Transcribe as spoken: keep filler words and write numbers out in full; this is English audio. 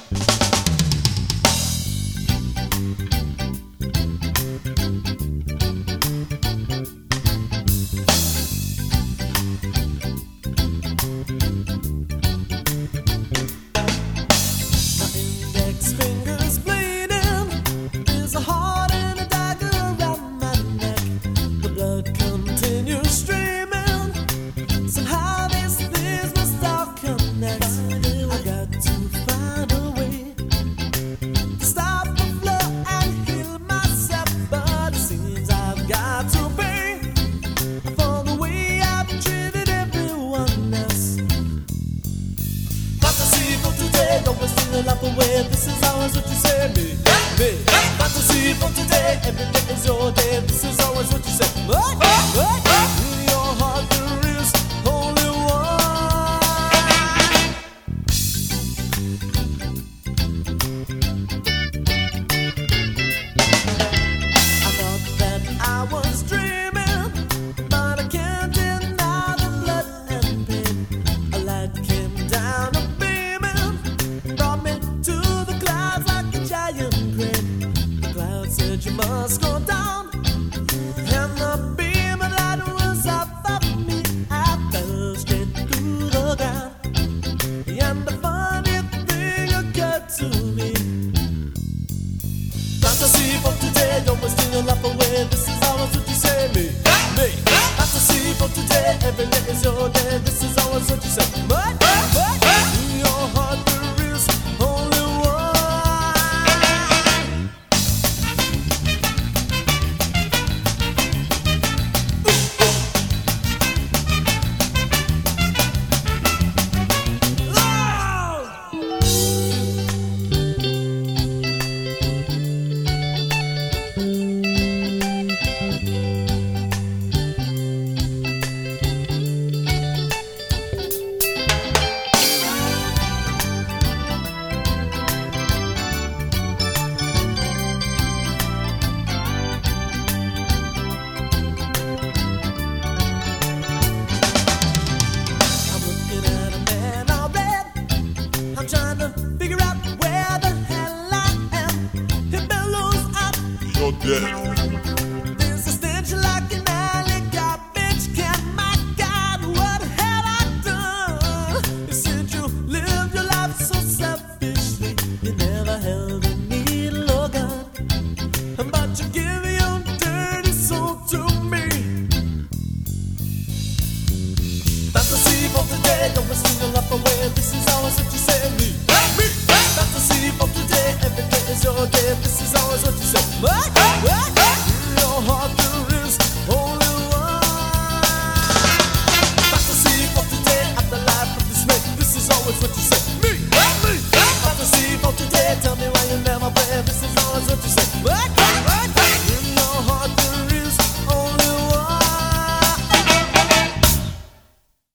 This is always what you say, me, me. Fantasy for today, every day is your day. This is always what you say. What? What? In your heart there is only one. I thought that I was dreaming, but I can't deny the blood and pain. A light came down. You must go down, and the beam of light was up of me. I fell straight through the ground, and the funny thing occurred to me. Fantasy for today, don't waste your life away. This is always what you say, me, me. Fantasy for today, every day is your day. This is always what you say. What? What? In your heart there is only one. Trying to figure out where the hell I am. It bellows out. You're dead. There's a stench like an alley garbage can. My God, what have I done? You said you lived your life so selfishly. You never held a needle or gun, but you give your dirty soul to me. Fantasy for today, don't waste your life away. This is always what you say. Fantasy for today, every day is your day. This is always what you say. What? What? In your heart there is only one. Fantasy for today, after life of dismay. This is always what you say. Me, me. Fantasy for today, tell me why you never play. This is always what you say. What?